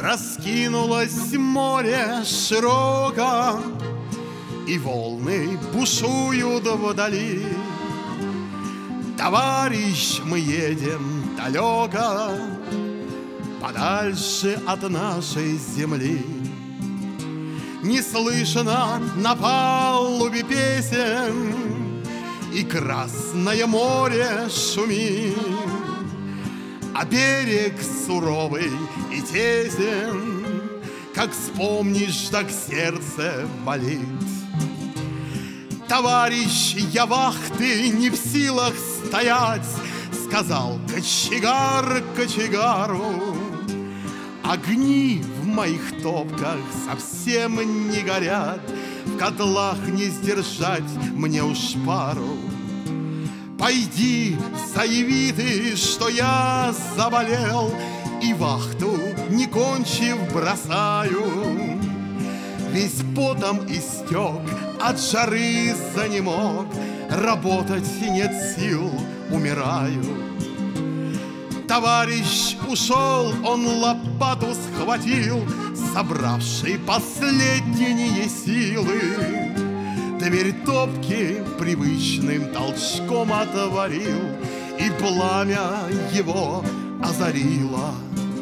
Раскинулось море широко, и волны бушуют вдали. Товарищ, мы едем далеко, подальше от нашей земли. Не слышно на палубе песен, и Красное море шумит, а берег суровый и тесен, как вспомнишь, так сердце болит. Товарищ, я вахты не в силах стоять, сказал кочегар кочегару. Огни в моих топках совсем не горят, в котлах не сдержать мне уж пару. Пойди, заяви ты, что я заболел, и вахту, не кончив, бросаю. Весь потом истек, от жары занемог, работать нет сил, умираю. Товарищ ушел, он лопату схватил, собравший последние силы. Дверь топки привычным толчком отворил, и пламя его озарило.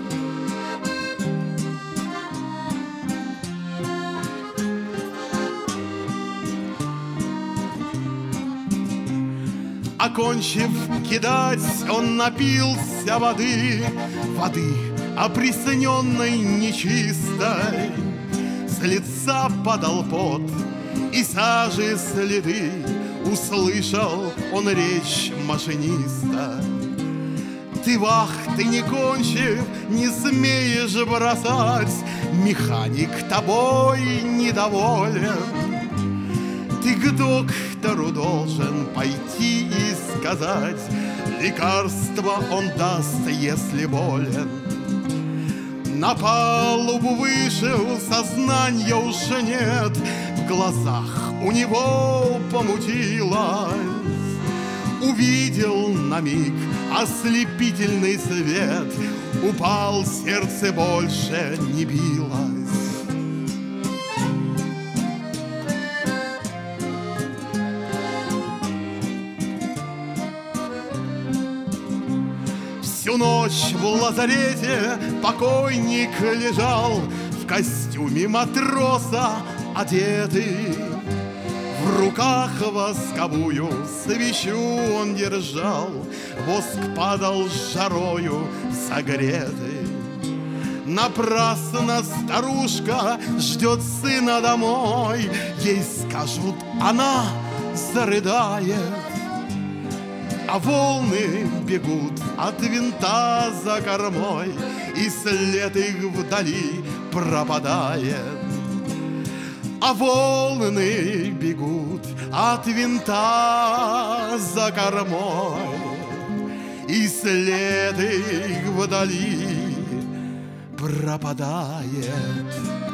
Окончив кидать, он напился воды, воды, опресненной нечистой. С лица падал пот и сажи следы, услышал он речь машиниста. Ты вахты не кончив, не смеешь бросать, механик тобой недоволен. Ты к доктору должен пойти и сказать, лекарство он даст, если болен. На палубу вышел, сознания уже нет, в глазах у него помутилось. Увидел на миг ослепительный свет, упал, сердце больше не билось. Всю ночь в лазарете покойник лежал, в костюме матроса одетый. В руках восковую свечу он держал, воск падал с жарою согретый. Напрасно старушка ждет сына домой, ей скажут, она зарыдает. А волны бегут от винта за кормой, и след их вдали пропадает. А волны бегут от винта за кормой, и след их вдали пропадает.